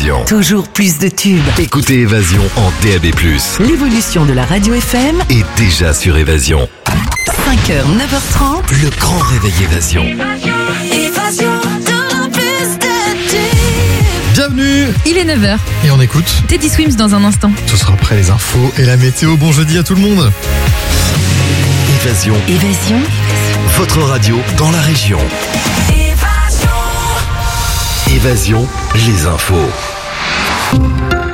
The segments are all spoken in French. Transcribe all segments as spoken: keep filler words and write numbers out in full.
Évasion. Toujours plus de tubes. Écoutez Évasion en D A B plus. L'évolution de la radio F M est déjà sur Évasion. cinq heures, neuf heures trente. Le grand réveil Évasion. Évasion, toujours plus de tubes. Bienvenue. Il est neuf heures. Et on écoute. Teddy Swims dans un instant. Ce sera après les infos et la météo. Bon jeudi à tout le monde. Évasion. Évasion. Votre radio dans la région. Évasion, les infos.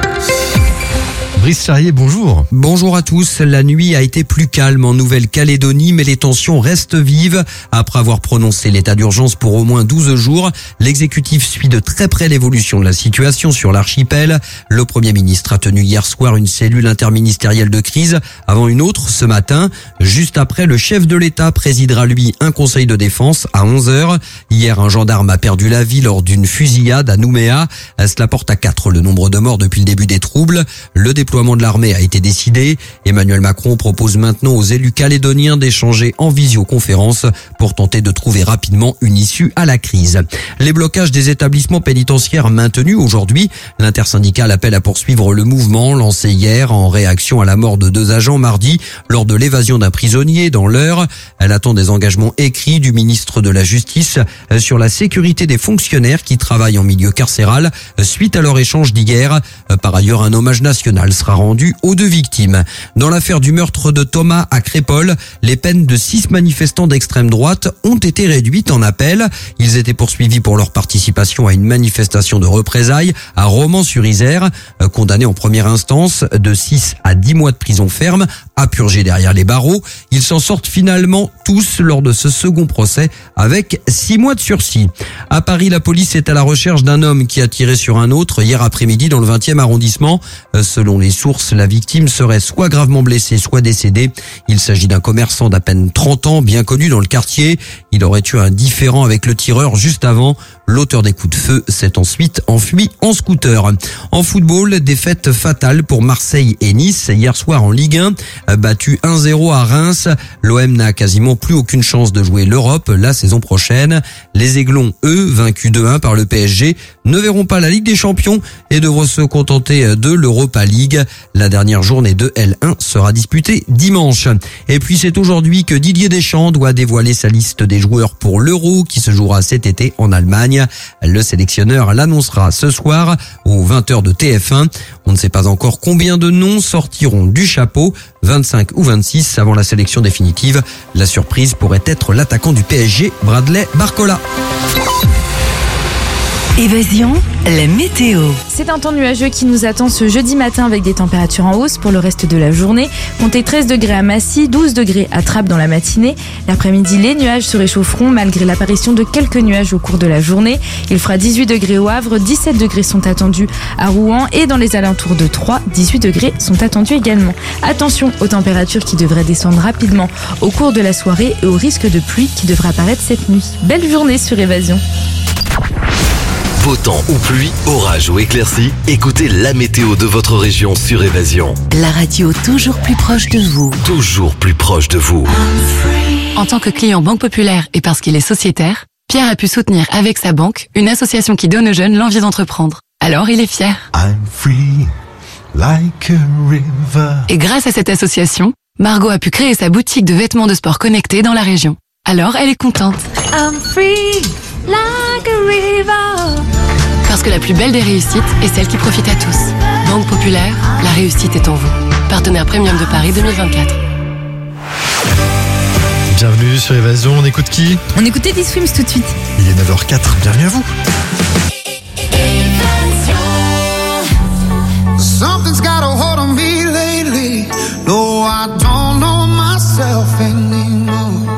Brice Charrier, bonjour. Bonjour à tous. La nuit a été plus calme en Nouvelle-Calédonie, mais les tensions restent vives. Après avoir prononcé l'état d'urgence pour au moins douze jours, l'exécutif suit de très près l'évolution de la situation sur l'archipel. Le Premier ministre a tenu hier soir une cellule interministérielle de crise avant une autre ce matin. Juste après, le chef de l'État présidera lui un conseil de défense à onze heures. Hier, un gendarme a perdu la vie lors d'une fusillade à Nouméa. Cela porte à quatre le nombre de morts depuis le début des troubles. Le déploiement de l'armée a été décidé. Emmanuel Macron propose maintenant aux élus calédoniens d'échanger en visioconférence pour tenter de trouver rapidement une issue à la crise. Les blocages des établissements pénitentiaires maintenus aujourd'hui. L'intersyndicale appelle à poursuivre le mouvement lancé hier en réaction à la mort de deux agents mardi lors de l'évasion d'un prisonnier dans l'Eure. Elle attend des engagements écrits du ministre de la Justice sur la sécurité des fonctionnaires qui travaillent en milieu carcéral suite à leur échange d'hier. Par ailleurs, un hommage national sera rendu aux deux victimes. Dans l'affaire du meurtre de Thomas à Crépol, les peines de six manifestants d'extrême droite ont été réduites en appel. Ils étaient poursuivis pour leur participation à une manifestation de représailles à Romans-sur-Isère, condamnés en première instance de six à dix mois de prison ferme à purger derrière les barreaux. Ils s'en sortent finalement tous lors de ce second procès avec six mois de sursis. À Paris, la police est à la recherche d'un homme qui a tiré sur un autre hier après-midi dans le vingtième arrondissement. Selon les sources, la victime serait soit gravement blessée, soit décédée. Il s'agit d'un commerçant d'à peine trente ans, bien connu dans le quartier. Il aurait eu un différend avec le tireur juste avant. L'auteur des coups de feu s'est ensuite enfui en scooter. En football, défaite fatale pour Marseille et Nice hier soir en Ligue un. Battu un zéro à Reims, l'O M n'a quasiment plus aucune chance de jouer l'Europe la saison prochaine. Les Aiglons, eux, vaincus deux un par le P S G, ne verront pas la Ligue des Champions et devront se contenter de l'Europa League. La dernière journée de L un sera disputée dimanche. Et puis c'est aujourd'hui que Didier Deschamps doit dévoiler sa liste des joueurs pour l'Euro qui se jouera cet été en Allemagne. Le sélectionneur l'annoncera ce soir aux vingt heures de T F un. On ne sait pas encore combien de noms sortiront du chapeau, vingt-cinq ou vingt-six avant la sélection définitive. La surprise pourrait être l'attaquant du P S G, Bradley Barcola. Évasion, la météo. C'est un temps nuageux qui nous attend ce jeudi matin avec des températures en hausse pour le reste de la journée. Comptez treize degrés à Massy, douze degrés à Trappes dans la matinée. L'après-midi, les nuages se réchaufferont malgré l'apparition de quelques nuages au cours de la journée. Il fera dix-huit degrés au Havre, dix-sept degrés sont attendus à Rouen et dans les alentours de Troyes, dix-huit degrés sont attendus également. Attention aux températures qui devraient descendre rapidement au cours de la soirée et au risque de pluie qui devra apparaître cette nuit. Belle journée sur Évasion. Beau temps ou pluie, orage ou éclaircie, écoutez la météo de votre région sur Évasion. La radio toujours plus proche de vous. Toujours plus proche de vous. En tant que client Banque Populaire et parce qu'il est sociétaire, Pierre a pu soutenir avec sa banque une association qui donne aux jeunes l'envie d'entreprendre. Alors il est fier. I'm free, like a river. Et grâce à cette association, Margot a pu créer sa boutique de vêtements de sport connectés dans la région. Alors elle est contente. I'm free, like a river. Parce que la plus belle des réussites est celle qui profite à tous. Banque Populaire, la réussite est en vous. Partenaire premium de Paris deux mille vingt-quatre. Bienvenue sur Évasion. On écoute qui? On écoute Teddy Swims tout de suite. Il est neuf heures quatre. Bienvenue à vous. Something's got a hold on me lately. No, I don't know myself anymore.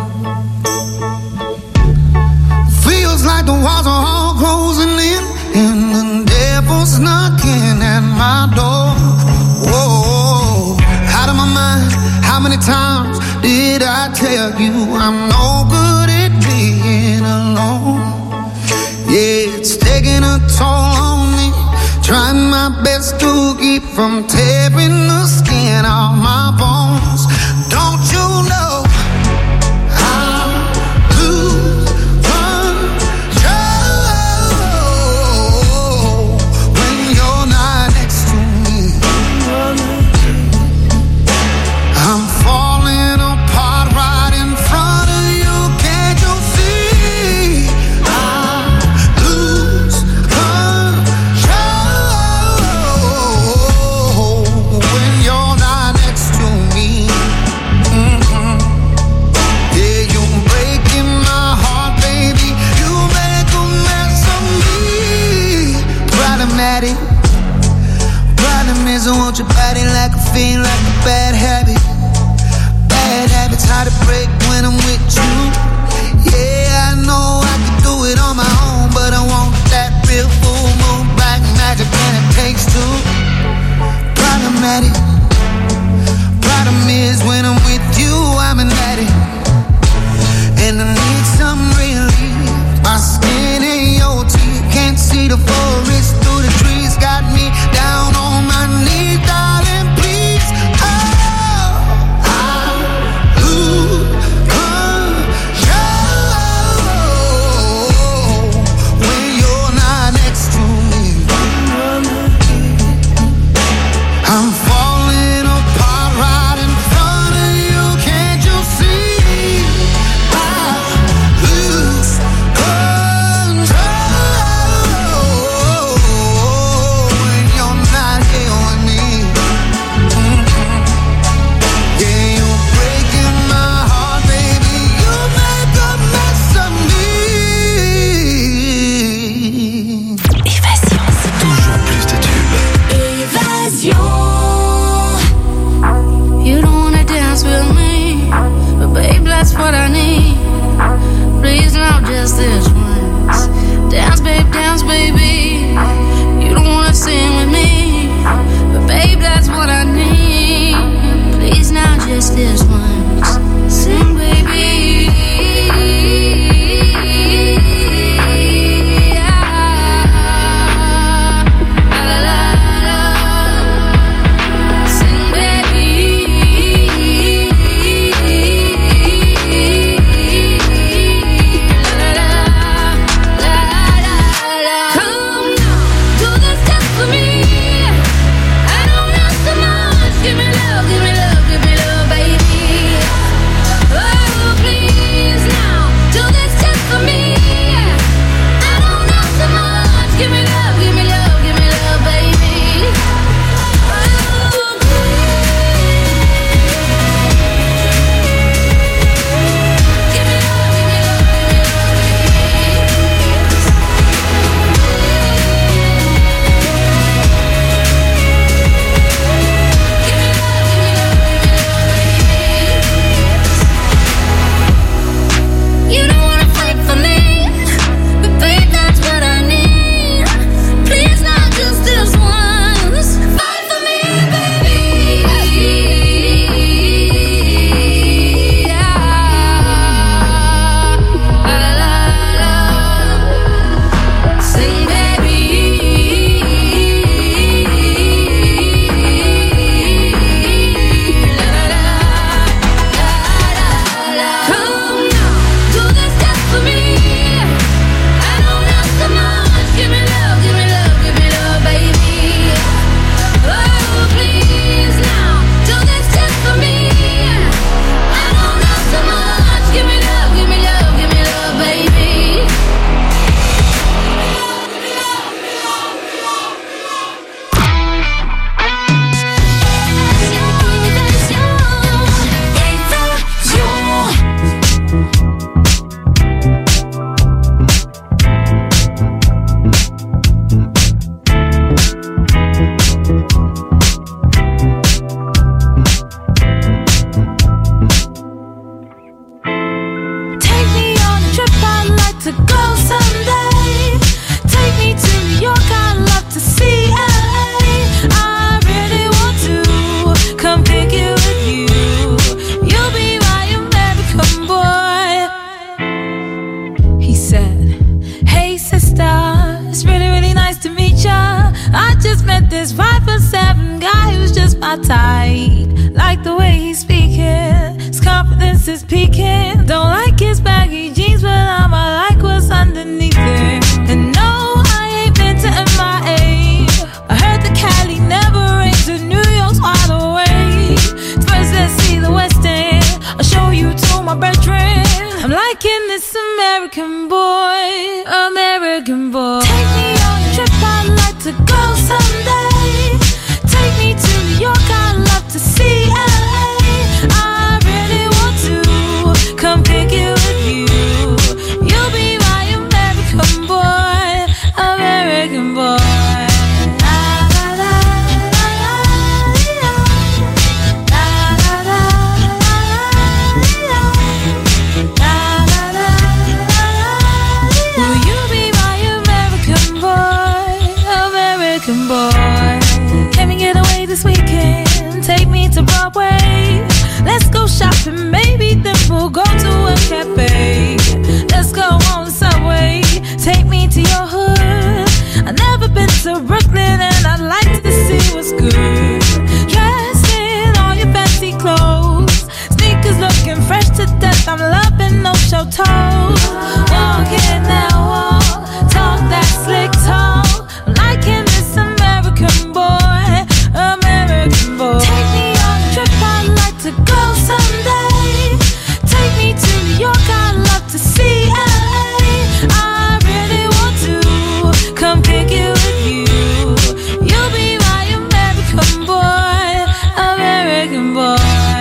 Feels like the walls are all closing in and the devil's knocking at my door. Whoa, out of my mind. How many times did I tell you I'm no good at being alone? Yeah, it's taking a toll on me. Trying my best to keep from tearing the skin off my bones. Don't you know I lose control when you're at it. Problem is I want your body like a fiend, like a bad habit. Bad habits hard to break when I'm with you. Yeah, I know I can do it on my own, but I want that real full moon black magic and it takes two. Problematic. Problem is when I'm with you, I'm an addict, and I need some relief. My skin ain't your teeth, can't see the forest through the trees. Got me down on my knees, darling, please. Oh, I lose control when you're not next to me. I'm falling apart right in front of you, can't you see? I lose control when you're not here with me. Mm-hmm. Yeah, you're breaking my heart, baby. You make a mess of me. Évasion. Toujours plus de tubes. Évasion. You don't wanna dance with me, but babe, that's what I need. Please, not just this once. Dance, babe, dance, baby. You don't wanna sing with me, but babe, that's what I need. Please, not just this once. Sing, baby. La, la, la, la. Sing, baby. La, la, la, la, la. Come now, do this just for me. I don't ask so much. Give me love, give me love, give me love, baby. Oh, please now, do this just for me. I don't ask so much. Give me love, give me love, give me love, baby. Oh, give me love, give me love, you don't wanna fight for me, but babe, that's what I need. Please, not just this once. Fight for me, baby. Yeah. La, la, la, la. Sing, baby. La, la, la, la, la. Come now, do this just for me. I don't ask so much. Give me love, give me love, give me love, baby. Oh, please now, do this just for me. I don't ask so much. Give me love, give me love, give me love, baby. Take me on a trip, I'd like to go someday. Take me to New York, I'd love to see L A. I really want to come kick it with you. You'll be my American boy. He said, hey sister, it's really, really nice to meet ya. I just met this five foot seven guy who's just my type. Like the way he's speaking, his confidence is peaking. Don't like his baggy jeans, but I'ma like what's underneath it. And no, I ain't been to M I A. I heard the Cali never rains, and New York's wide awake. First, let's see the West End. I'll show you to my bedroom. I'm liking this American boy, American boy. Take me on a trip, I'd like to go someday. Take me to New York, I'd love to see L A. I really want to come kick it with you. You'll be my American boy, American boy. that, babe. Let's go on the subway. Take me to your hood. I've never been to Brooklyn and I'd like to see what's good. Dressed in all your fancy clothes, sneakers looking fresh to death. I'm loving no show toes. Walking that walk, talk that slick talk. I'm liking this American boy, American boy. Take me on a trip, I'd like to go someday. Take me to New York, I'd love to see L A. I really want to come kick it with you. You'll be my American boy, American boy.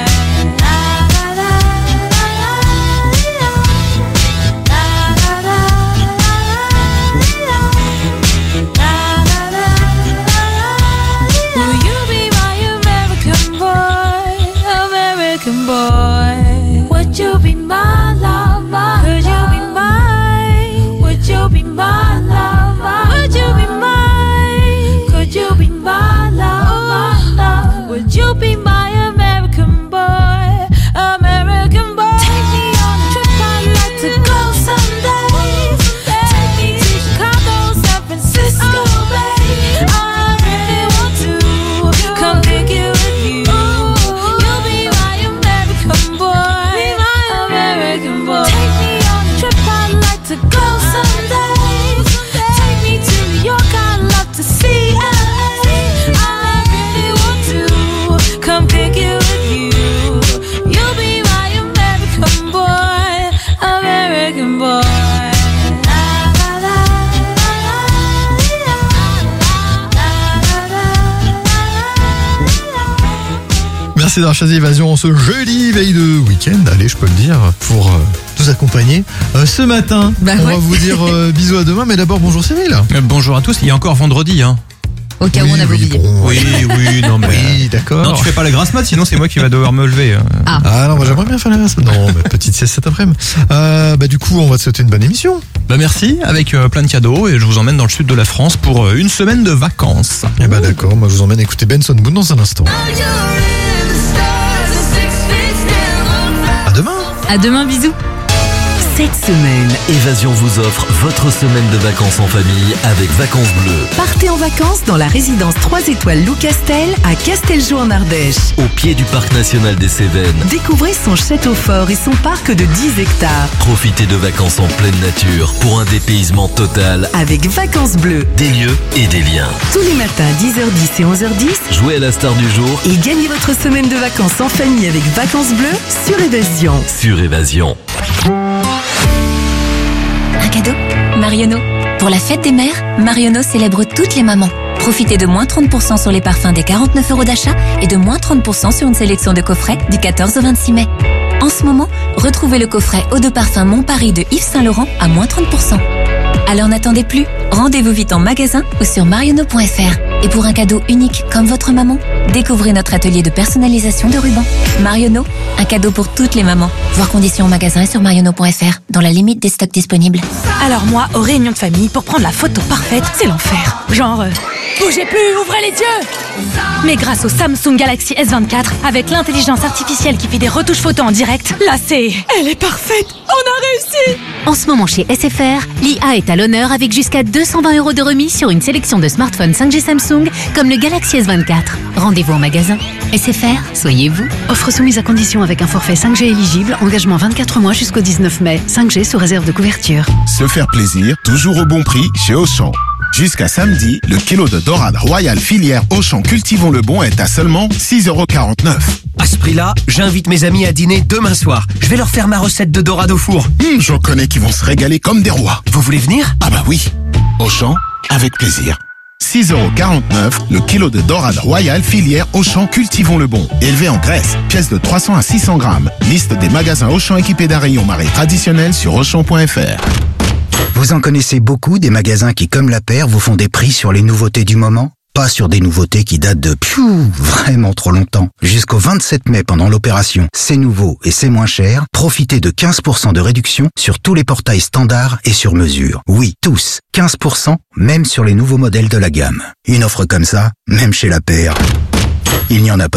Boy, would you be my lover? Could you be mine? Would you be my lover? Would you be mine? Could you be my lover? Would you be my American boy? American boy. Take me on a trip, I'd like to go someday. Take me to Chicago, San Francisco, babe. I really want to come pick you with you. To go someday. Take me to New York, I'd love to see L A. I really want to come pick you with you. You'll be my American boy, American boy. Merci d'avoir choisi Évasion en ce jeudi veille de week-end, allez je peux le dire, pour euh, nous accompagner euh, ce matin. Bah on ouais. va vous dire euh, bisous à demain, mais d'abord bonjour Cyril. Euh, bonjour à tous, il y a encore vendredi hein. Au cas où Oui, on avait oui, oublié. bon, Oui, oui, non mais... Oui, d'accord. Non, tu fais pas la grasse mat, sinon c'est moi qui va devoir me lever. euh. Ah. Ah non, moi j'aimerais bien faire la grasse. Non, bah, petite sieste cet après-midi. Euh, bah du coup, on va te souhaiter une bonne émission. Bah merci, avec euh, plein de cadeaux, et je vous emmène dans le sud de la France pour euh, une semaine de vacances. Eh bah d'accord, moi je vous emmène écouter Benson Boone dans un instant. À demain. À demain, bisous. Cette semaine, Évasion vous offre votre semaine de vacances en famille avec Vacances Bleues. Partez en vacances dans la résidence trois étoiles Loup Castel à Casteljo en Ardèche. Au pied du parc national des Cévennes. Découvrez son château fort et son parc de dix hectares. Profitez de vacances en pleine nature pour un dépaysement total. Avec Vacances Bleues. Des lieux et des liens. Tous les matins à dix heures dix et onze heures dix. Jouez à la star du jour. Et gagnez votre semaine de vacances en famille avec Vacances Bleues sur Évasion. Sur Évasion. Un cadeau Marionneau. Pour la fête des mères, Marionneau célèbre toutes les mamans. Profitez de moins trente pour cent sur les parfums des quarante-neuf euros d'achat et de moins trente pour cent sur une sélection de coffrets du quatorze au vingt-six mai. En ce moment, retrouvez le coffret Eau de parfum Mon Paris de Yves Saint Laurent à moins trente pour cent. Alors n'attendez plus, rendez-vous vite en magasin ou sur marionneau point f r. Et pour un cadeau unique comme votre maman, découvrez notre atelier de personnalisation de rubans. Marionneau, un cadeau pour toutes les mamans. Voir conditions en magasin et sur marionneau point f r, dans la limite des stocks disponibles. Alors moi, aux réunions de famille, pour prendre la photo parfaite, c'est l'enfer. Genre, euh, bougez plus, ouvrez les yeux. Mais grâce au Samsung Galaxy S vingt-quatre, avec l'intelligence artificielle qui fait des retouches photos en direct, là c'est... Elle est parfaite. On a réussi. En ce moment chez S F R, l'I A est à l'honneur avec jusqu'à deux cent vingt euros de remise sur une sélection de smartphones cinq G Samsung comme le Galaxy S vingt-quatre. Rendez-vous en magasin. S F R, soyez vous. Offre soumise à condition avec un forfait cinq G éligible, engagement vingt-quatre mois jusqu'au dix-neuf mai. cinq G sous réserve de couverture. Se faire plaisir, toujours au bon prix chez Auchan. Jusqu'à samedi, le kilo de dorade royale filière Auchan Cultivons le Bon est à seulement six euros quarante-neuf. À ce prix-là, j'invite mes amis à dîner demain soir. Je vais leur faire ma recette de dorade au four. Mmh, j'en connais qui vont se régaler comme des rois. Vous voulez venir? Ah bah oui. Auchan, avec plaisir. six euros quarante-neuf, le kilo de dorade royale filière Auchan Cultivons le Bon. Élevé en Grèce, pièce de trois cents à six cents grammes. Liste des magasins Auchan équipés d'un rayon marée traditionnel sur auchan point f r. Vous en connaissez beaucoup des magasins qui, comme la paire, vous font des prix sur les nouveautés du moment? Pas sur des nouveautés qui datent de piou, vraiment trop longtemps. Jusqu'au vingt-sept mai pendant l'opération C'est nouveau et c'est moins cher, profitez de quinze pour cent de réduction sur tous les portails standards et sur mesure. Oui, tous. quinze pour cent, même sur les nouveaux modèles de la gamme. Une offre comme ça, même chez la paire, il n'y en a pas deux.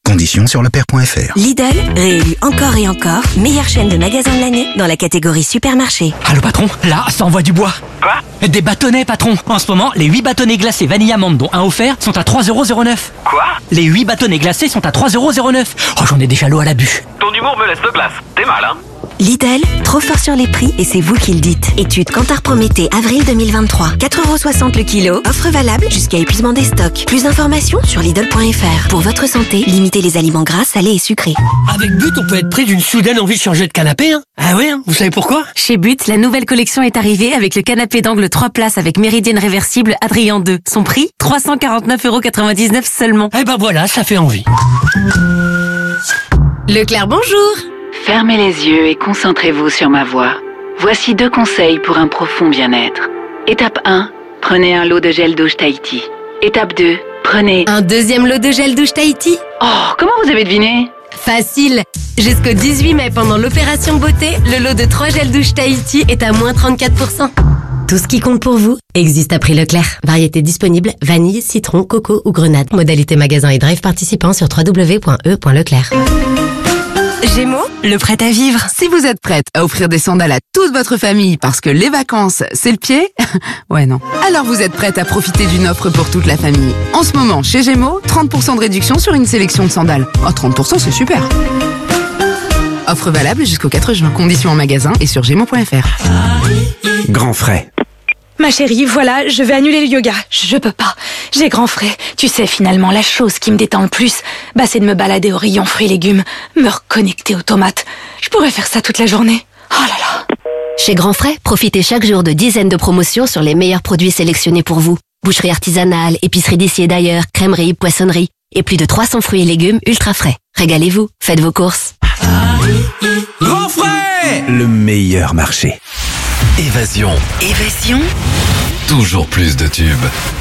Conditions sur leclerc point f r. Lidl, réélu encore et encore, meilleure chaîne de magasins de l'année dans la catégorie supermarché. Allô patron, là, ça envoie du bois. Quoi? Des bâtonnets patron. En ce moment, les huit bâtonnets glacés vanille amande dont un offert sont à trois euros zéro neuf. Quoi? Les huit bâtonnets glacés sont à trois euros zéro neuf. Oh, j'en ai déjà l'eau à la bûche. Ton humour me laisse de glace. T'es mal, hein? Lidl, trop fort sur les prix et c'est vous qui le dites. Étude Kantar Prométhée, avril deux mille vingt-trois. quatre euros soixante le kilo. Offre valable jusqu'à épuisement des stocks. Plus d'informations sur Lidl point f r. Pour votre santé, limitez les aliments gras, salés et sucrés. Avec But, on peut être pris d'une soudaine envie de changer de canapé, hein? Ah ouais, hein? Vous savez pourquoi? Chez But, la nouvelle collection est arrivée avec le canapé d'angle trois places avec méridienne réversible Adrien deux. Son prix, trois cent quarante-neuf euros quatre-vingt-dix-neuf seulement. Eh ben voilà, ça fait envie. Leclerc, bonjour. Fermez les yeux et concentrez-vous sur ma voix. Voici deux conseils pour un profond bien-être. Étape un, prenez un lot de gel douche Tahiti. Étape deux, prenez... Un deuxième lot de gel douche Tahiti? Oh, comment vous avez deviné? Facile. Jusqu'au dix-huit mai, pendant l'opération beauté, le lot de trois gels douche Tahiti est à moins trente-quatre pour cent. Tout ce qui compte pour vous existe à prix Leclerc. Variété disponible, vanille, citron, coco ou grenade. Modalité magasin et drive participant sur w w w point e point leclerc. Gémeaux, le prêt à vivre. Si vous êtes prête à offrir des sandales à toute votre famille parce que les vacances, c'est le pied, ouais non. Alors vous êtes prête à profiter d'une offre pour toute la famille. En ce moment, chez Gémeaux, trente pour cent de réduction sur une sélection de sandales. Oh, trente pour cent, c'est super. Offre valable jusqu'au quatre juin. Conditions en magasin et sur gémeaux point f r. Grand frais. Ma chérie, voilà, je vais annuler le yoga. Je peux pas. J'ai grand frais. Tu sais, finalement, la chose qui me détend le plus, bah, c'est de me balader au rayon fruits et légumes, me reconnecter aux tomates. Je pourrais faire ça toute la journée. Oh là là. Chez Grand Frais, profitez chaque jour de dizaines de promotions sur les meilleurs produits sélectionnés pour vous. Boucherie artisanale, épicerie d'ici et d'ailleurs, crèmerie, poissonnerie et plus de trois cents fruits et légumes ultra frais. Régalez-vous, faites vos courses. Grand frais, le meilleur marché. Évasion. Évasion. Toujours plus de tubes.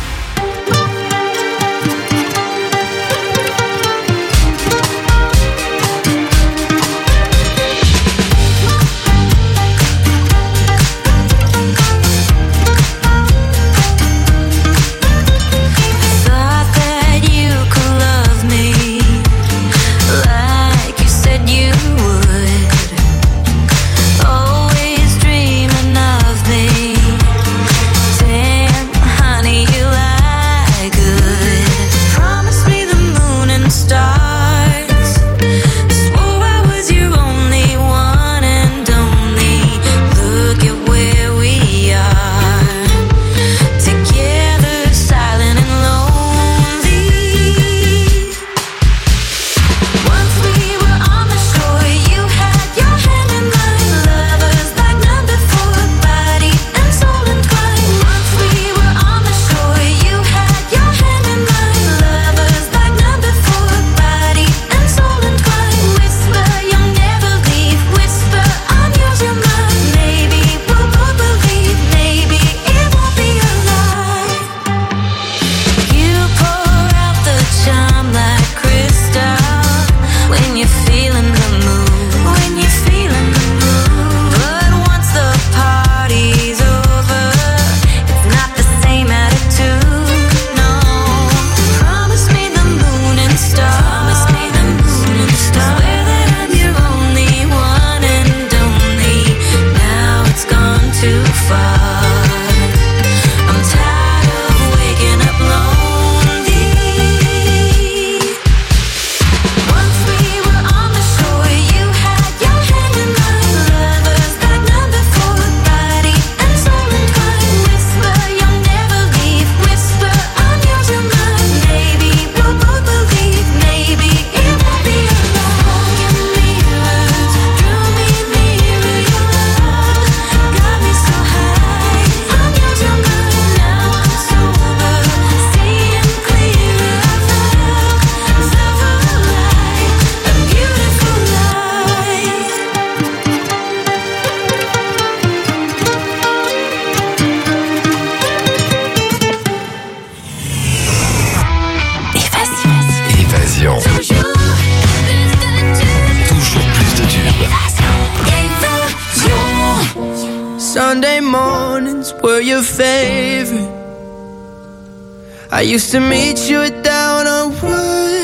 Sunday mornings were your favorite. I used to meet you down on Woods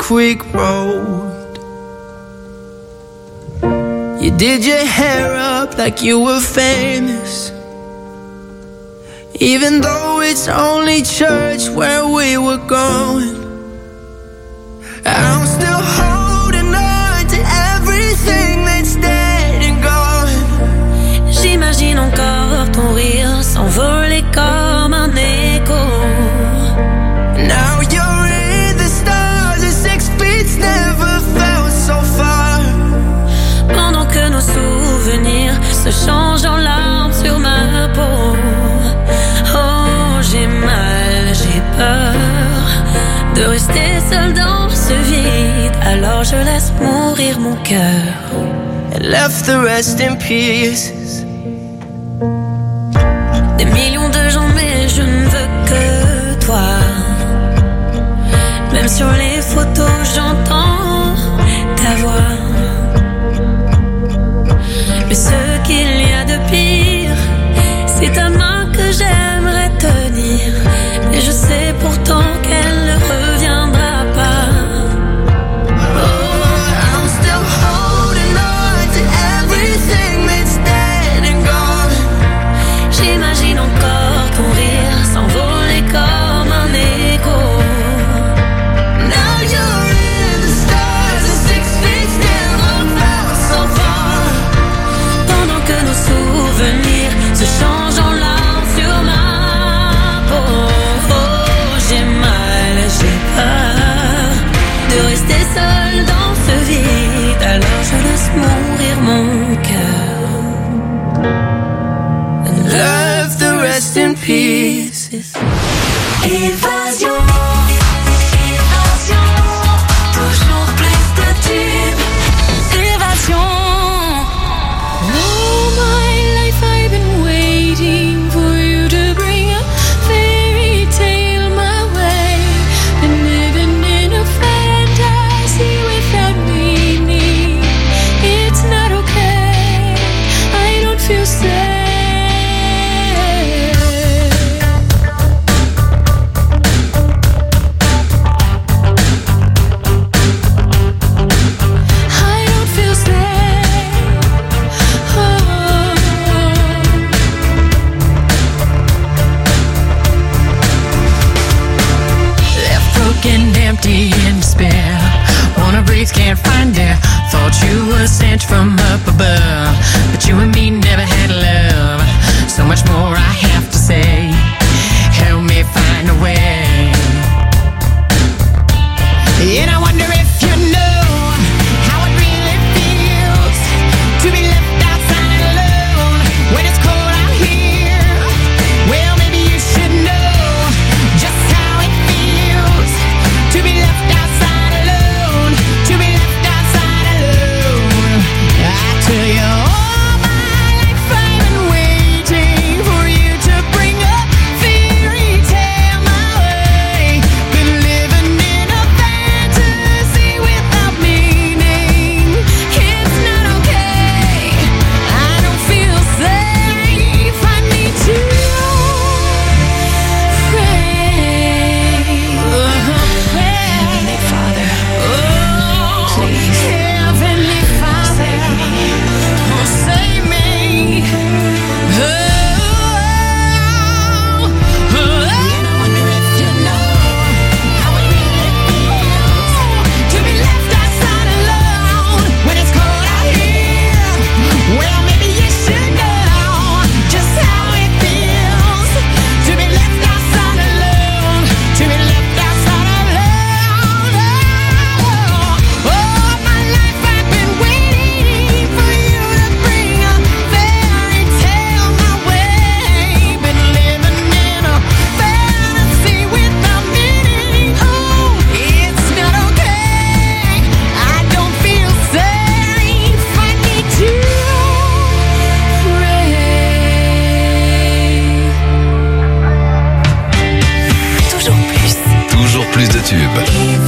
quick road. You did your hair up like you were famous, even though it's only church where we were going. I'm still holding on to everything that's dead and gone. J'imagine encore ton rire s'envoler comme un écho. Now you're in the stars, and six feet never felt so far. Pendant que nos souvenirs se changent en larmes sur ma peau. Oh, j'ai mal, j'ai peur de rester seule dans ce vide. Alors je laisse mourir mon cœur and left the rest in pieces. Des millions de gens, mais je ne veux que toi. Même sur les photos, j'entends ta voix. Mais ce qu'il y a de pire, c'est ta main que j'aimerais tenir. Mais je sais pourtant qu'elle ne reviendra pas. Oh, I'm still holding on to everything that's dead and gone. J'imagine encore ton rire s'envoler comme un écho. Now you're in the stars, and six feet never felt so far. Pendant que nos souvenirs se changent en larmes sur ma peau. Oh, j'ai mal, j'ai peur de rester seule dans ce vide. Alors je laisse mourir mon cœur and left the rest in pieces. Évasion, évasion, toujours plus de tubes. Évasion. All my life I've been waiting for you to bring a fairy tale my way. Been living in a fantasy without meaning. It's not okay, I don't feel safe. Empty and despair, wanna breathe, can't find air. Thought you were sent from up above, but you and me never had love. So much more I have to say, help me find a way. And I wonder if you know how it really feels to be left outside alone when it's cold out here. Well, maybe you should know just how it feels to be left outside alone, to be left outside alone. I tell you, all my life I've been waiting for you to bring a fairy tale my way. Been living in a fantasy without meaning. It's not okay, I don't feel safe, I need to pray. Heavenly Father, oh, please, Heavenly Father, save me, oh, save me. Oh, oh, oh. And I wonder if you know how it really feels to be left outside alone when it's cold out here. Well, maybe you should know just how it feels to be left outside alone, to be left outside alone. Oh, all my life I've been waiting for you to bring a fairy tale my way. Been living in a fantasy without meaning. Oh, it's not okay, I don't feel safe, I need to pray. Toujours plus. Toujours plus de tubes.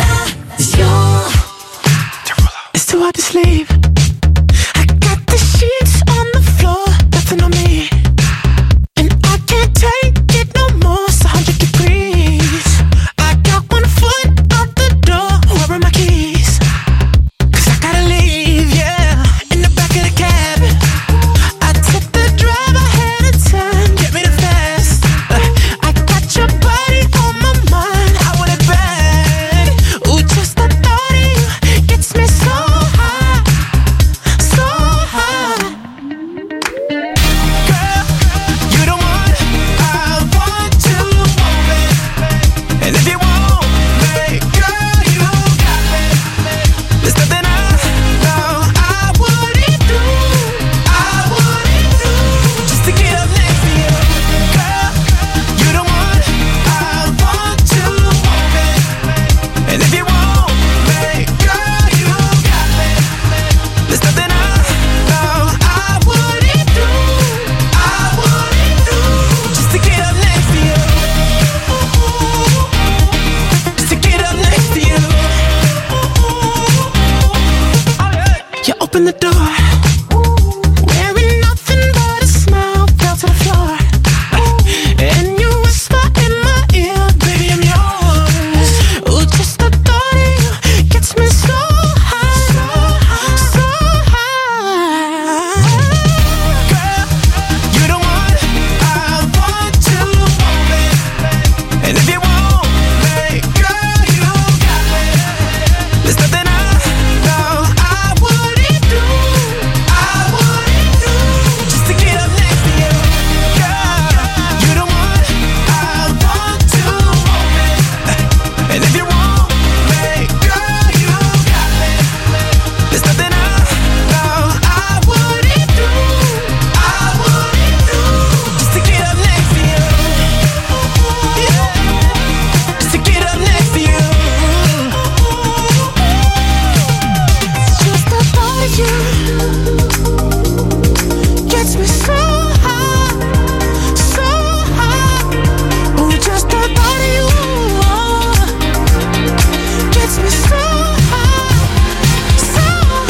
It's too hard to sleep. I got the sheets on the floor, nothing on me, and I can't take it no more. It's a hundred degrees. I got one foot out the door. Where are my keys? open the door. Wearing nothing but a smile, fell to the floor. And you whisper in my ear, baby, I'm yours. Ooh, just the thought of you gets me so high, so high. Girl, you're the one I want to want me. And if you want me, girl, you got me. There's nothing I know I wouldn't do, I wouldn't do, just to get up next to you. Girl, you're the one I want to want me. And if you want me, girl, you got me. There's nothing I know I wouldn't do, I wouldn't do, just to get up next to you. Yeah, just to get up next to you. Just the thought of you gets me so high, so high. Ooh, just the thought of you gets me so high, so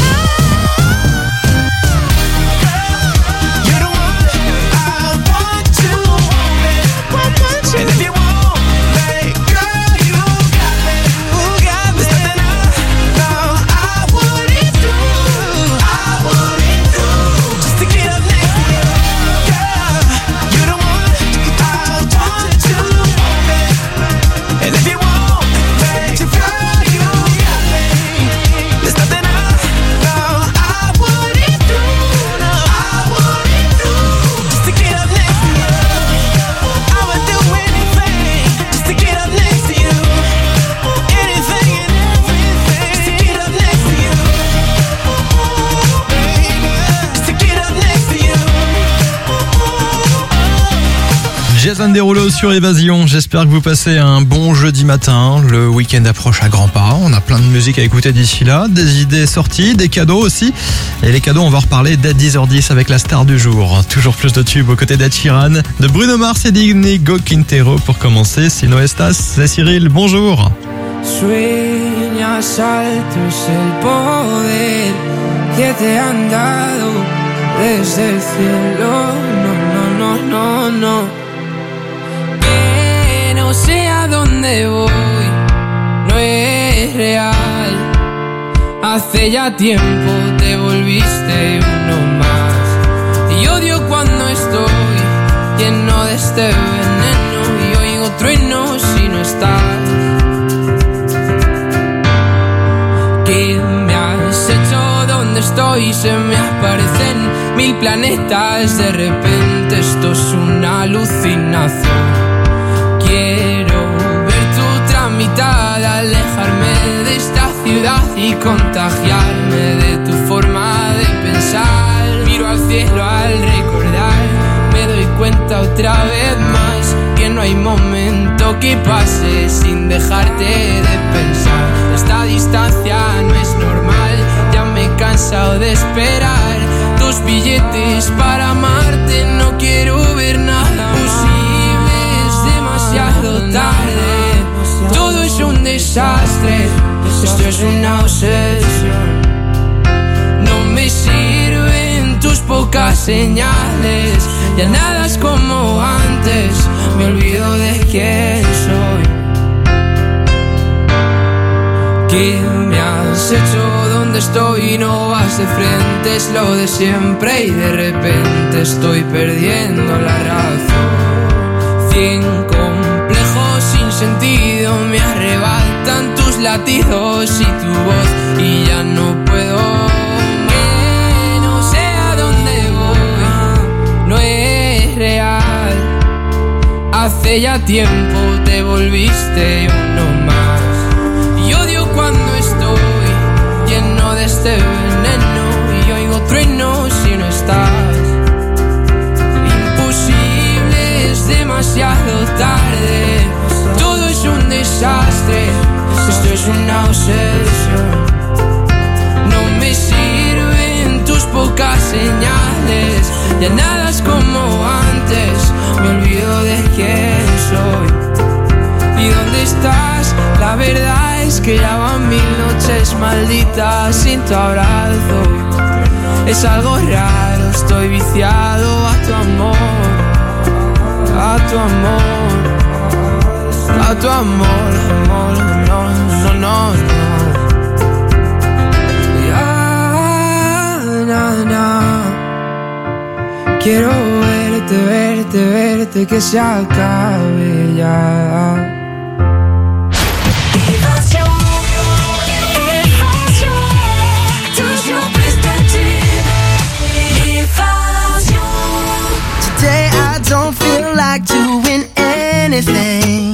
high. You're the one I want to want me. And if you want me, girl, you got me. Ooh, got me. There's nothing I know I wouldn't do, I wouldn't do, just to get up next to you. Girl, you're the one I want to want me. And if you want me, girl, you got me. There's nothing I know I wouldn't do, no, I wouldn't do, just to get up next to you. I would do anything just to get up next to you. Anything and everything just to get up next to you. Baby, just to get up next to you. Jason Derulo sur Évasion, j'espère que vous passez un bon jeudi matin. Le week-end approche à grands pas, on a plein de musique à écouter d'ici là, des idées sorties, des cadeaux aussi. Et les cadeaux, on va en reparler dès dix heures dix avec la star du jour. Toujours plus de tubes aux côtés d'Ed Sheeran, de Bruno Mars et d'Inigo Quintero pour commencer. Si no estás, c'est Cyril, bonjour. Sueñas alto es el poder que te han dado desde el cielo. No, no, no, no, no. Que no sé a dónde voy, no es real. Hace ya tiempo te volviste uno más. Y odio cuando estoy lleno de este veneno y oigo truenos si no estás. ¿Qué me has hecho? ¿Dónde estoy? Se me aparecen mil planetas. De repente esto es una alucinación. Quiero ver tu tramitada, alejarme de esta ciudad y contagiarme de tu forma de pensar. Miro al cielo al recordar, me doy cuenta otra vez más que no hay momento que pase sin dejarte de pensar. Esta distancia no es normal, ya me he cansado de esperar tus billetes para amarte. No quiero ver nada posible, es demasiado tarde. Todo es un desastre, esto es una obsesión. No me sirven tus pocas señales, ya nada es como antes, me olvido de quién soy. ¿Qué me has hecho? ¿Dónde estoy? No vas de frente, es lo de siempre y de repente estoy perdiendo la razón. Cien complejos sin sentido me arrebatan tus latidos y tu voz y ya no puedo. Que no sé a dónde voy, no es real. Hace ya tiempo te volviste uno más. Y odio cuando estoy lleno de este veneno y oigo truenos si no estás. Imposible, es demasiado tarde. Todo es un desastre, esto es una obsesión. No me sirven tus pocas señales, ya nada es como antes, me olvido de quién soy. ¿Y dónde estás? La verdad es que ya van mil noches malditas sin tu abrazo. Es algo raro, estoy viciado a tu amor, a tu amor, a tu amor, amor, no, no, no, no. Ya, na, na. Quiero verte, verte, verte, que se acabe ya. Today I don't feel like doing anything.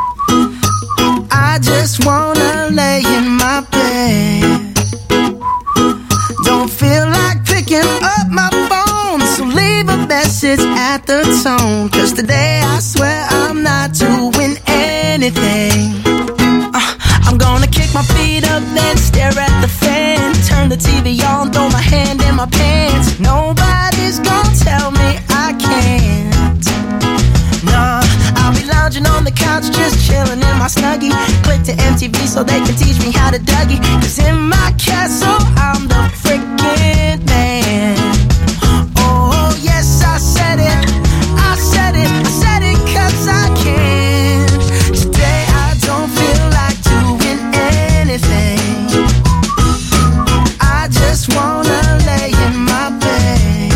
I just wanna lay in my bed. Don't feel like picking up my phone, so leave a message at the tone. Cause today I swear I'm not doing anything. uh, I'm gonna kick my feet up, then stare at the fan. Turn the T V on, throw my hand in my pants. Nobody's gonna tell me I can't. Nah, I'll be lounging on the couch, just chilling in my Snuggie. Click to M T V so they can teach me how to Dougie. Cause in my castle, I'm the freaking man. Oh, yes, I said it, I said it, I said it cause I can. Today I don't feel like doing anything. I just wanna lay in my bed.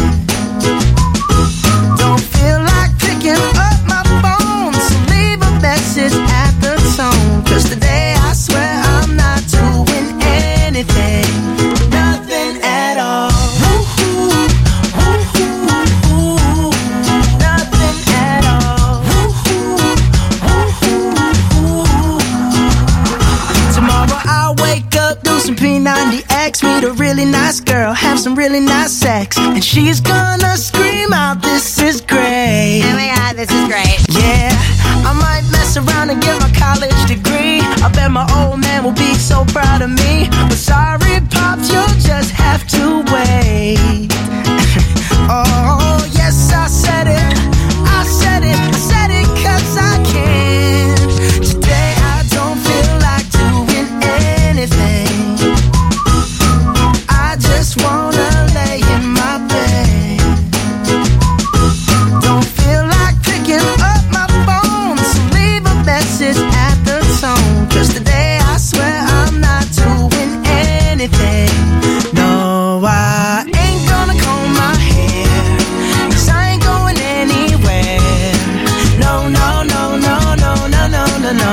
Don't feel like picking up my phone, so leave a message at the tone. Cause today I swear I'm not doing anything. Nothing at all. Ooh, ooh, ooh, ooh. Nothing at all. Ooh, ooh, ooh. Tomorrow I'll wake up, do some P ninety X, meet a really nice girl, have some really nice sex, and she's gonna scream out, "This is great." Oh my god, this is great. Yeah, I might mess around and get my college degree. I bet my old man will be so proud of me. But sorry, Pops, you'll just have to wait. Oh, yes, I said it, I said it, I said it cause I can. Today I don't feel like doing anything. I just wanna lay in my bed. Don't feel like picking up my phone, so leave a message at the tone. Cause today I swear I'm not doing anything. No, I ain't gonna comb my hair, cause I ain't going anywhere. No, no, no, no, no, no, no, no, no.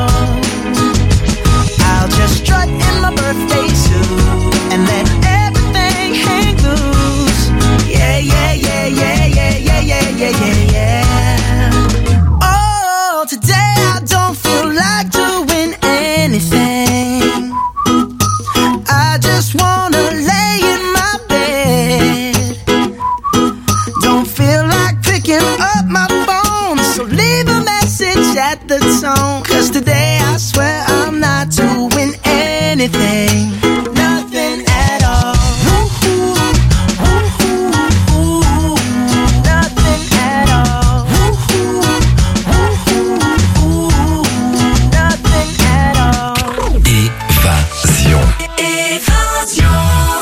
I'll just strut in my birthday suit and let everything hang loose. Yeah, yeah, yeah, yeah, yeah, yeah, yeah, yeah, yeah, yeah. Oh, today I don't feel like doing anything. I just wanna lay in my bed. Don't feel like picking up my phone, so leave a message at the tone. Cause today I swear I'm not doing anything. Nothing at all. Ooh, ooh, ooh, ooh. Nothing at all. Ooh, ooh, ooh, ooh. Nothing at all. Évasion. Évasion.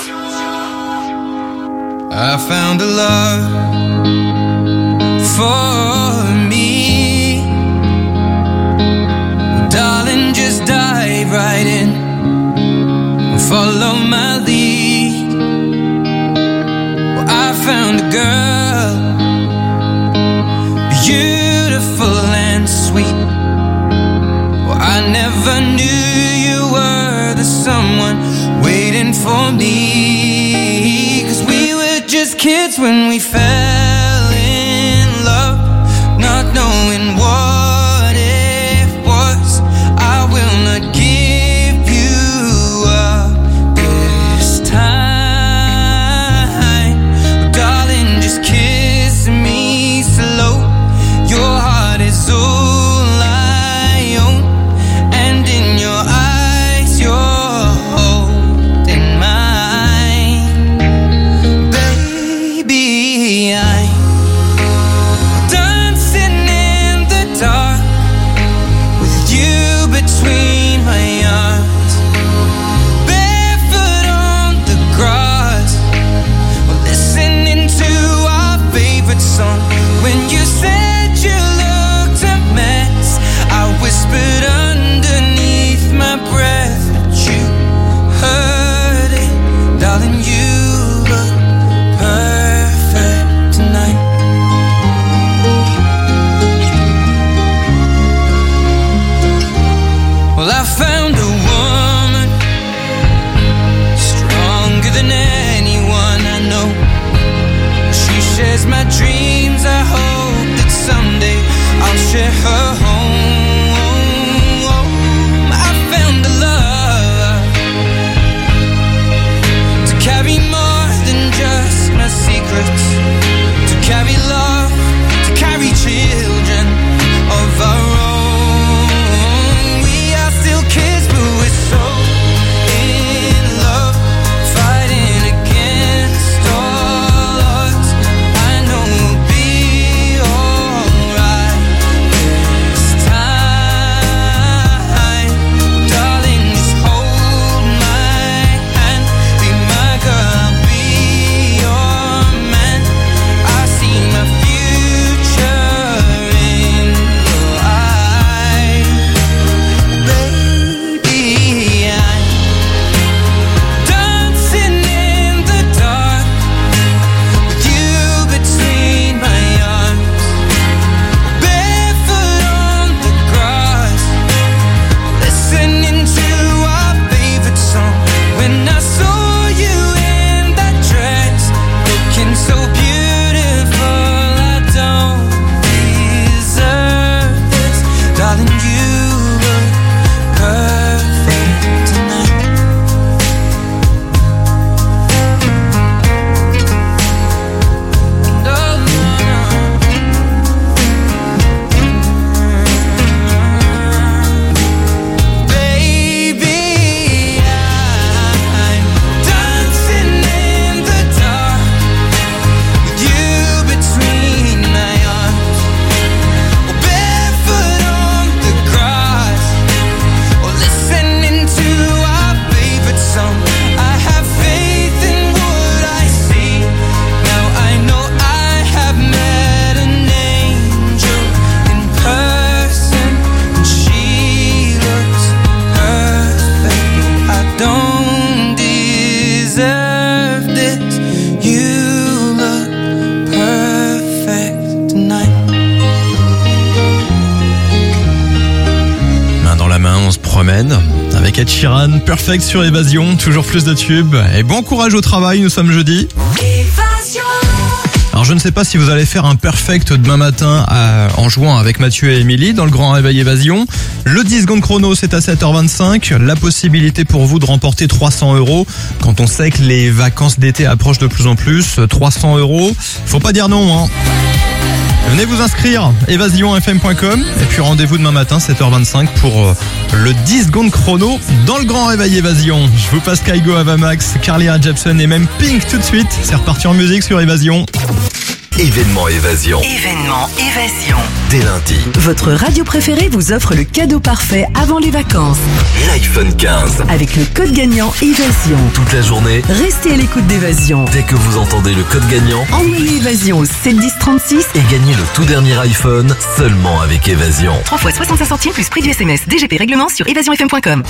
I found a love for me. Darling, just dive right in and follow my lead. Well, I found a girl, beautiful and sweet. Well, I never knew you were the someone waiting for me. Cause we were just kids when we fell in love, not knowing what it was. I will not give you up this time. Darling, just kiss me slow. Your heart is all I own, and in your eyes you're holding mine. Baby, I Well, I found a woman stronger than anyone I know. She shares my dreams. I hope that someday I'll share her home. I found a love to carry more than just my secrets, to carry love, to carry children of our own. We are still kids, but we're so in love, fighting against all odds. I know we'll be alright this time. Darling, just hold my hand, be my girl, I'll be your man. I see my future in your eyes, baby. I'm dancing in the dark with you between my arms, barefoot on the grass, listening to our favorite song. When I saw you in that dress, looking so beautiful, I don't deserve this. Darling, you look perfect tonight. No, no, no. Baby, I'm dancing in the dark with you between my arms, or barefoot on the grass, or listening to our favorite song. I have faith in what I see. Now I know I have met an angel in person, and she looks perfect. I don't deserve this. You look perfect tonight. Main dans la main, on se promène avec Ed Sheeran, Perfect sur Évasion, toujours plus de tubes. Et bon courage au travail, nous sommes jeudi. Alors je ne sais pas si vous allez faire un perfect demain matin à- en jouant avec Mathieu et Émilie dans le Grand Réveil Évasion. Le dix secondes chrono, c'est à sept heures vingt-cinq. La possibilité pour vous de remporter trois cents euros quand on sait que les vacances d'été approchent de plus en plus. trois cents euros, faut pas dire non, hein. Venez vous inscrire, évasion f m point com, et puis rendez-vous demain matin, sept heures vingt-cinq, pour euh, le dix secondes chrono dans le Grand Réveil Évasion. Je vous passe Kaigo, Avamax, Carly Rae Jepsen et même Pink tout de suite. C'est reparti en musique sur Évasion. Événement Évasion. Événement Évasion. Dès lundi, Votre radio préférée vous offre le cadeau parfait avant les vacances. l'iPhone quinze. Avec le code gagnant Évasion. Toute la journée, Restez à l'écoute d'Évasion. dès que vous entendez le code gagnant, Envoyez Évasion au sept dix trente-six. et gagnez le tout dernier iPhone seulement avec Évasion. trois fois soixante-cinq centimes plus prix du S M S. D G P règlement sur évasion f m point com.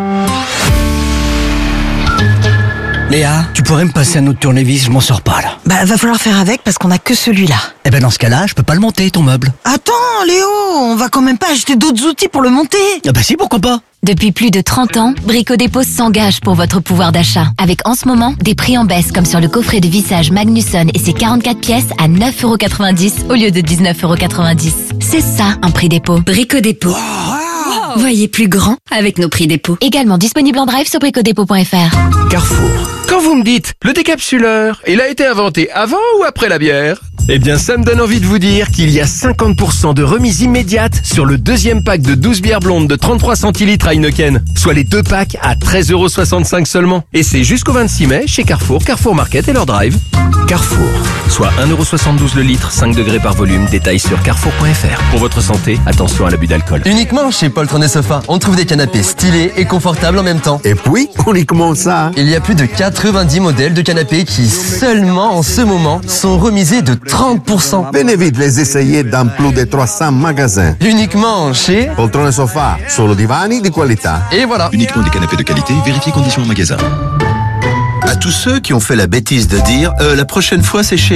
Léa, tu pourrais me passer un autre tournevis, je m'en sors pas là. Bah, va falloir faire avec parce qu'on a que celui-là. Eh ben dans ce cas-là, je peux pas le monter ton meuble. Attends, Léo, on va quand même pas acheter d'autres outils pour le monter. Ah bah si, pourquoi pas. Depuis plus de trente ans, Brico Dépôt s'engage pour votre pouvoir d'achat. Avec en ce moment des prix en baisse comme sur le coffret de vissage Magnusson et ses quarante-quatre pièces à neuf euros quatre-vingt-dix au lieu de dix-neuf euros quatre-vingt-dix. C'est ça un prix dépôt. Brico Dépôt. Voyez plus grand avec nos prix dépôt. Également disponible en drive sur bricodépôt point f r. Carrefour. Quand vous me dites, le décapsuleur, il a été inventé avant ou après la bière? Eh bien, ça me donne envie de vous dire qu'il y a cinquante pour cent de remise immédiate sur le deuxième pack de douze bières blondes de trente-trois centilitres à Heineken. Soit les deux packs à treize euros soixante-cinq seulement. Et c'est jusqu'au vingt-six mai chez Carrefour, Carrefour Market et leur drive. Carrefour. Soit un euro soixante-douze le litre, cinq degrés par volume. Détail sur carrefour point f r. Pour votre santé, attention à l'abus d'alcool. Uniquement chez Poltron et Sofa, on trouve des canapés stylés et confortables en même temps. Et puis, uniquement ça. Il y a plus de quatre-vingt-dix modèles de canapés qui, seulement en ce moment, sont remisés de trente pour cent. Venez vite les essayer dans plus de trois cents magasins. Uniquement chez Poltron et Sofa, solo divani di qualità. Et voilà. Uniquement des canapés de qualité, vérifiez conditions en magasin. À tous ceux qui ont fait la bêtise de dire euh, la prochaine fois c'est chez nous.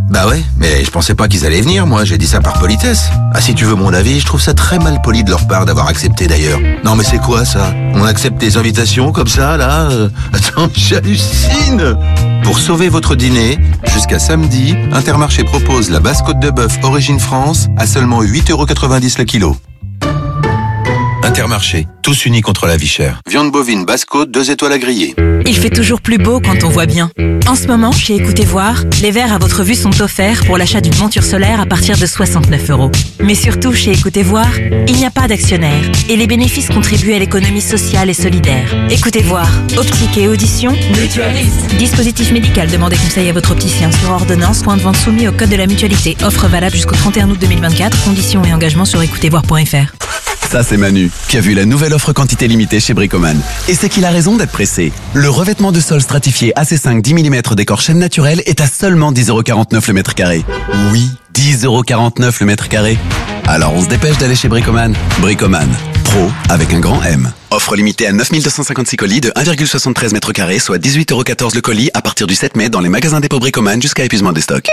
Bah ouais, mais je pensais pas qu'ils allaient venir, moi, j'ai dit ça par politesse. Ah, si tu veux mon avis, je trouve ça très mal poli de leur part d'avoir accepté d'ailleurs. Non mais c'est quoi ça? On accepte des invitations comme ça, là euh... Attends, j'hallucine. Pour sauver votre dîner, jusqu'à samedi, Intermarché propose la basse côte de bœuf Origine France à seulement huit euros quatre-vingt-dix le kilo. Intermarché, tous unis contre la vie chère. Viande bovine basse côte, deux étoiles à griller. Il fait toujours plus beau quand on voit bien. En ce moment, chez Écoutez Voir, les verres à votre vue sont offerts pour l'achat d'une monture solaire à partir de soixante-neuf euros. Mais surtout, chez Écoutez Voir, il n'y a pas d'actionnaire et les bénéfices contribuent à l'économie sociale et solidaire. Écoutez Voir, optique et audition, mutualiste. Dispositif médical, demandez conseil à votre opticien sur ordonnance, point de vente soumis au code de la mutualité. Offre valable jusqu'au trente et un août deux mille vingt-quatre, conditions et engagements sur écoutez voir point f r. Ça c'est Manu, qui a vu la nouvelle offre quantité limitée chez Bricoman. Et c'est qu'il a raison d'être pressé. Le revêtement de sol stratifié A C cinq dix millimètres décor chêne naturel est à seulement dix euros quarante-neuf le mètre carré. Oui, dix euros quarante-neuf le mètre carré. Alors on se dépêche d'aller chez Bricoman. Bricoman, pro avec un grand M. Offre limitée à neuf mille deux cent cinquante-six colis de un virgule soixante-treize mètres carrés, soit dix-huit euros quatorze le colis à partir du sept mai dans les magasins dépôt Bricoman jusqu'à épuisement des stocks.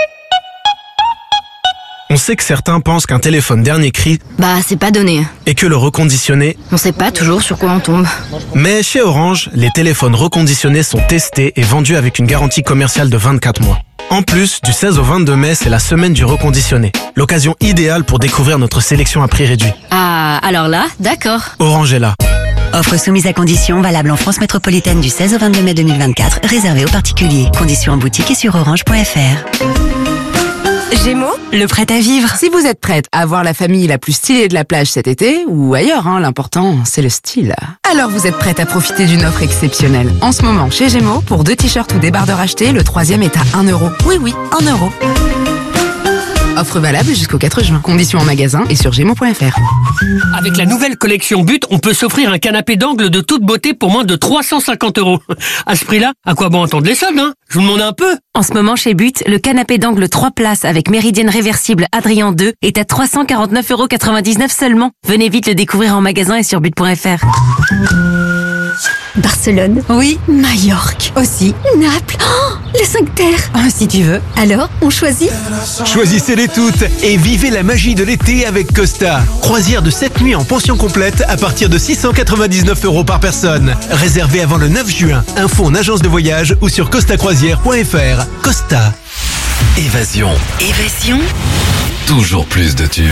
On sait que certains pensent qu'un téléphone dernier cri, bah c'est pas donné. Et que le reconditionné, on sait pas toujours sur quoi on tombe. Mais chez Orange, les téléphones reconditionnés sont testés et vendus avec une garantie commerciale de vingt-quatre mois. En plus, du seize au vingt-deux mai, c'est la semaine du reconditionné. L'occasion idéale pour découvrir notre sélection à prix réduit. Ah, alors là, d'accord. Orange est là. Offre soumise à condition, valable en France métropolitaine du seize au vingt-deux mai deux mille vingt-quatre, réservée aux particuliers. Conditions en boutique et sur orange point f r. Gémeaux, le prêt à vivre. Si vous êtes prête à avoir la famille la plus stylée de la plage cet été, ou ailleurs, hein, l'important, c'est le style. Alors vous êtes prête à profiter d'une offre exceptionnelle. En ce moment, chez Gémeaux, pour deux t-shirts ou débardeurs achetés, le troisième est à un euro. Oui, oui, un euro. Offre valable jusqu'au quatre juin. Conditions en magasin et sur gémeaux point f r. Avec la nouvelle collection But, on peut s'offrir un canapé d'angle de toute beauté pour moins de trois cent cinquante euros. À ce prix-là, à quoi bon entendre les soldes, hein? Je vous demande un peu. En ce moment, chez But, le canapé d'angle trois places avec méridienne réversible Adrien deux est à trois cent quarante-neuf euros quatre-vingt-dix-neuf seulement. Venez vite le découvrir en magasin et sur but point f r. Barcelone. Oui. Majorque. Aussi. Naples. Oh, les cinq terres. Oh, si tu veux. Alors, on choisit? Choisissez-les toutes et vivez la magie de l'été avec Costa. Croisière de sept nuits en pension complète à partir de six cent quatre-vingt-dix-neuf euros par personne. Réservé avant le neuf juin. Info en agence de voyage ou sur costa croisière point f r. Costa. Évasion. Évasion. Toujours plus de tubes.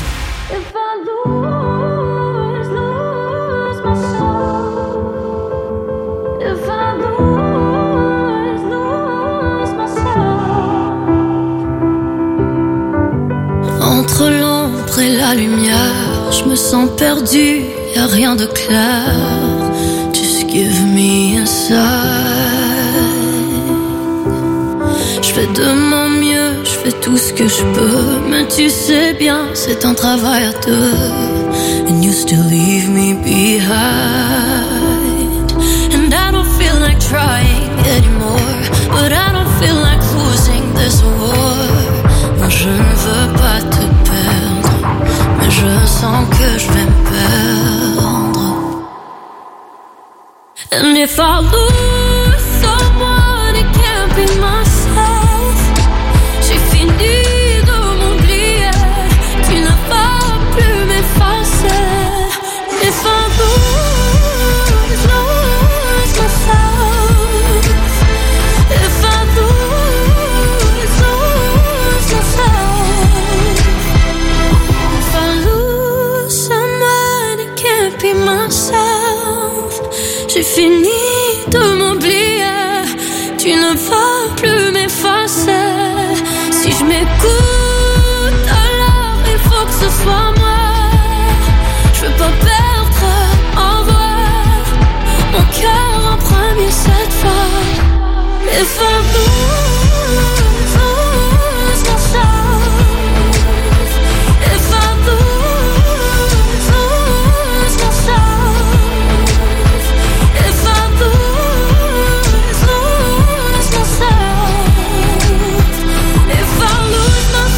Entre l'ombre et la lumière, je me sens perdu, y'a rien de clair. Just give me a sign. Je fais de mon mieux, je fais tout ce que je peux, mais tu sais bien, c'est un travail à deux. And you still leave me behind. And I don't feel like trying anymore, but I don't feel like losing this war. Moi je ne veux pas te perdre, mais je sens que je vais me perdre. And if I lose someone, it can't be myself. J'ai fini de m'oublier, tu ne vas plus m'effacer. If I lose, lose myself. If I lose, lose myself. If I lose someone, it can't be myself. J'ai fini de m'oublier, tu ne vas plus m'effacer. Si je m'écoute, alors il faut que ce soit moi. Je veux pas perdre en vrai mon cœur en premier cette fois. If I lose, lose myself. If I lose, lose myself. If I lose, lose myself. If I lose myself.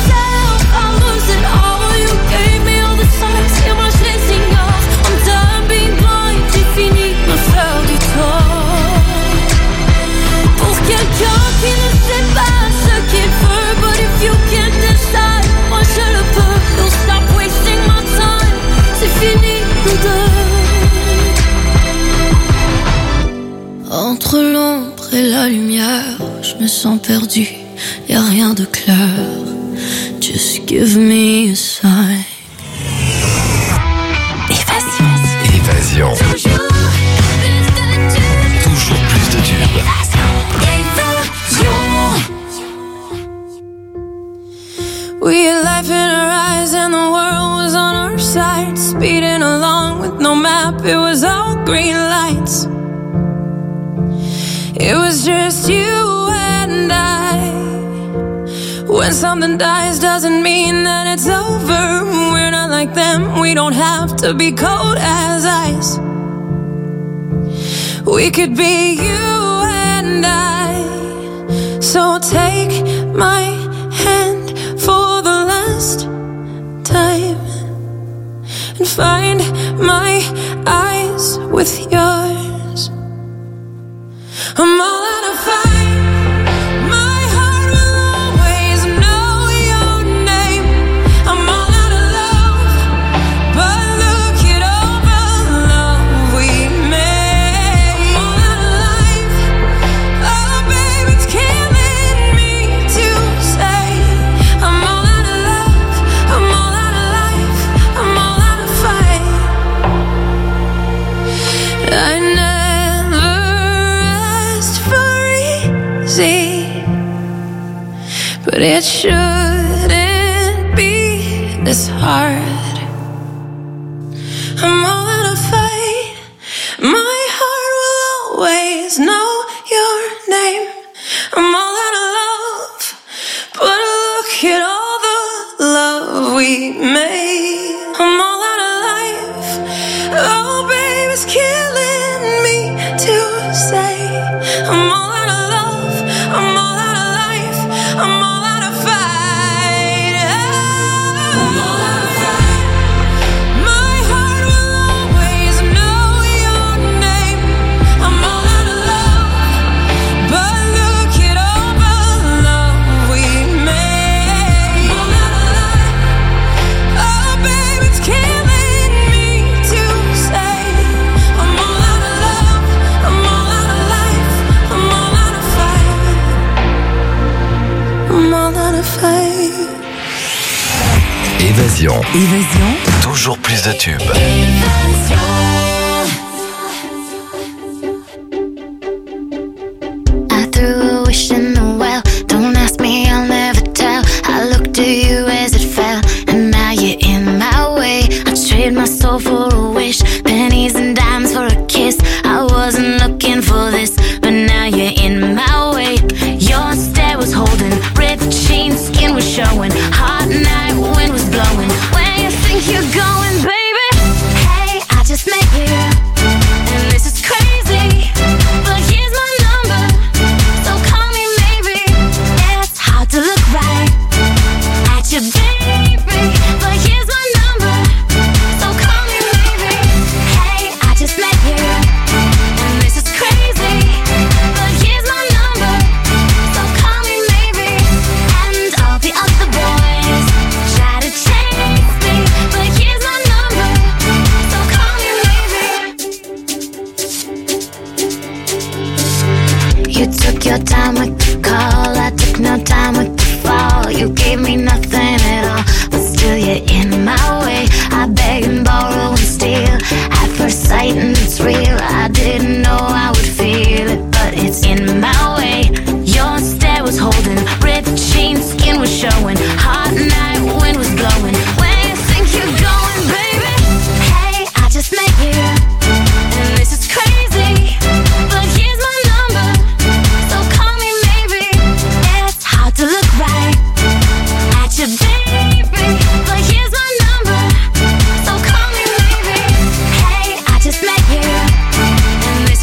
nous deux. Entre l'ombre et la lumière, je me sens perdu, y a rien de clair. Just give me a sign. Évasion. Évasion. Toujours plus de tubes. We had life in our eyes and the world was on our side. Speeding along with no map, it was all green lights. It was just you and I. When something dies doesn't mean that it's over. We're not like them, we don't have to be cold as ice. We could be you and I. So take my hand for the last time and find my eyes with yours. I'm all out of fight. My heart will always know your name. I'm all out of love, but look at all the love we made. I'm all out of life. Oh, baby, it's killing me to say. I'm all out of love. I'm all out of life. I'm all out of fight. I never but it shouldn't be this hard. I'm all out of fight. My heart will always know your name. I'm all out of love, but look at all the love we made. I'm all out of life. Oh, baby, it's killing me to say. I'm all out of love. I'm all out of life. I'm all out of fight. I'm all out of fight. My heart will always know your name. I'm all out of love, but look at all the love we made. I'm all out of life. Oh, baby, it's killing me to say. I'm all out of love. I'm all out of life. I'm all out of fight. I'm all out of fight. Évasion. Évasion. Toujours plus de tubes. I threw a wish in the well. Don't ask me, I'll never tell. I looked at you as it fell, and now you're in my way. I trade my soul for a wish, pennies and dimes for a kiss. I wasn't looking for this, but now you're in my way. Your stare was holding, ripped jeans, skin was showing. Hot night, wind was blowing. Where you think you're going, baby? Hey, I just met you, and this is crazy. But here's my number, so call me maybe. It's hard to look right at you, baby. But here's my number, so call me maybe. Hey, I just met you, and this is crazy. But here's my number, so call me maybe. And all the other boys try to chase me, but here's my number, so call me maybe. You took your time with the call, I took no time with the fall. You gave me nothing at all, but still you're in my way. I beg and borrow and steal at first sight, and it's real. I didn't know I would feel it, but it's in my way. Your stare was holding, ripped jeans, skin was showing. Hot night, wind was blowing. Where you think you're going, baby? Hey, I just met you, and this is crazy. But here's my number, so call me maybe. It's hard to look right at you, baby. But here's my number, so call me maybe. Hey, I just met you, and this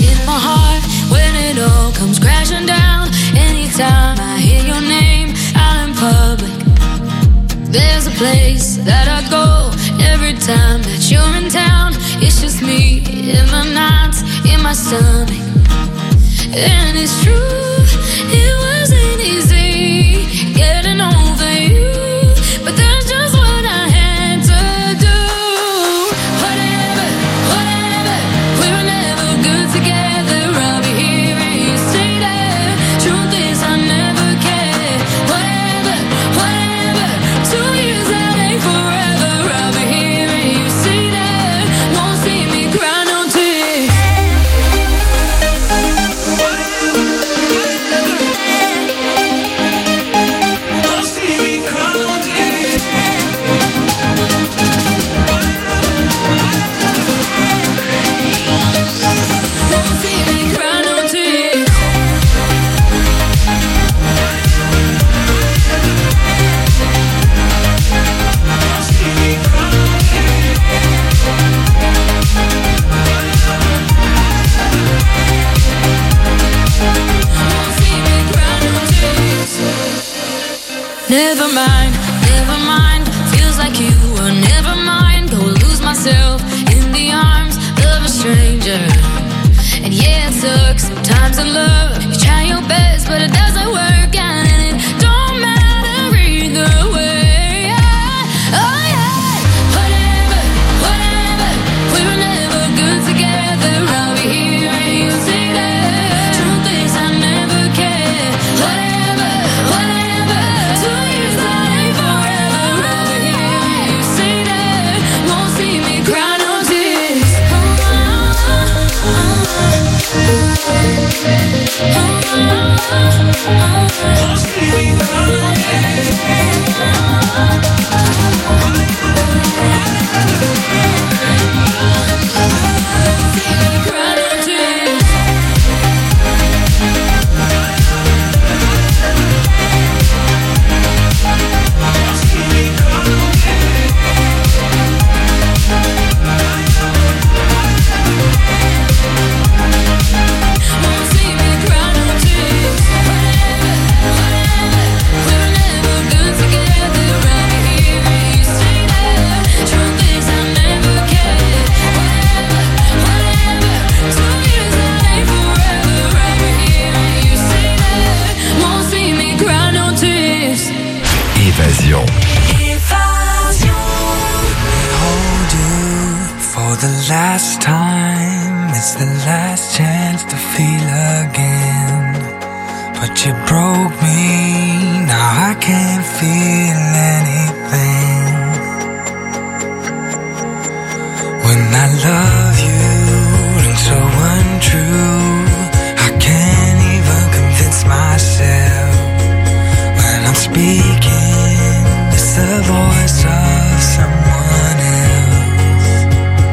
in my heart when it all comes crashing down. Anytime I hear your name out in public, there's a place that I go every time that you're in town. It's just me in the nights, in my stomach. And it's true, it wasn't easy getting over you, but that's just what I had to do. Whatever, whatever, we were never good together. I'll be here and you stay there. Truth is I never cared. Whatever, whatever, two years that ain't forever. I'll be here and you stay there. Won't see me cry no tears. Never mind, never mind. Feels like you were never mine. Go lose myself in the arms of a stranger. And yeah, it sucks sometimes in love. You try your best, but it doesn't work out, and it don't matter either way. Yeah. Oh yeah, whatever, whatever. We were never good together. I'll be here and you say that. Truth is I never cared. Whatever, whatever. Two years that ain't forever. I'll be here and you say that. Won't see me cry no tears. Évasion. Hold you for the last time. It's the last chance to feel again. But you broke me, now I can't feel anything. When I love you, and so untrue, I can't even convince myself. When I'm speaking, it's the voice of someone else.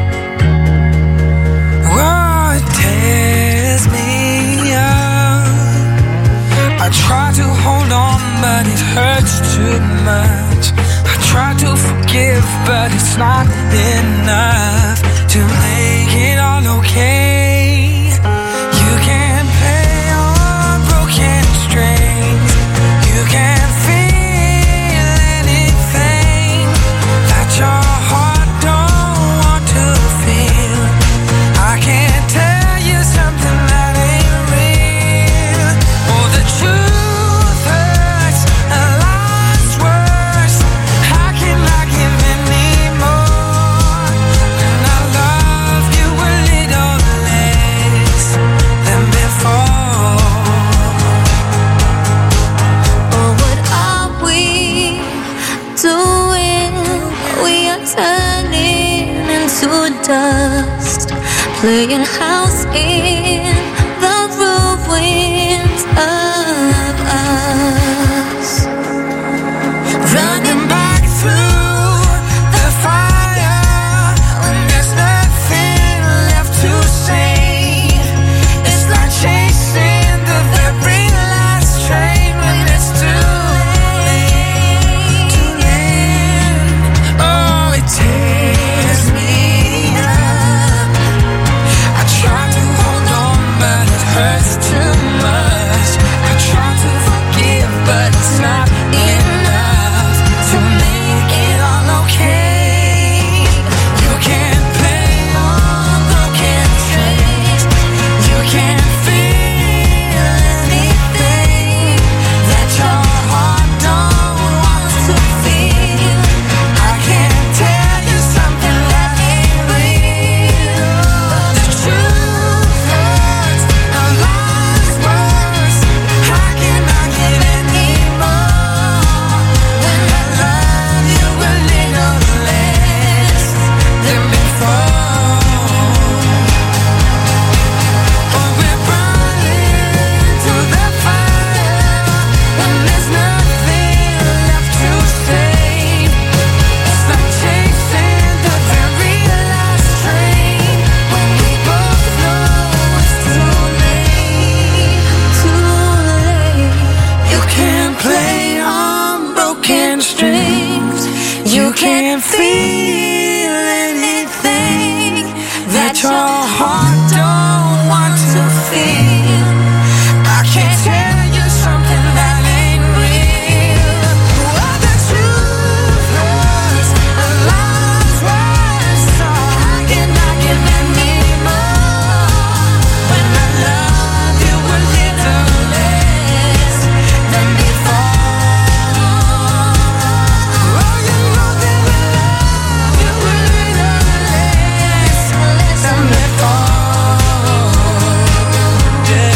Oh, it tears me up. I try to hold on, but it hurts too much. I try to forgive, but it's not enough to make it all okay. You can't play on broken strings. You can't feel anything that your heart don't want to feel. I can't tell you something that ain't real. Oh, the truth hurts, and life's worse. How can I give anymore? And I love you a little less than before. Oh, what are we doing? We are turning into dust, playing house in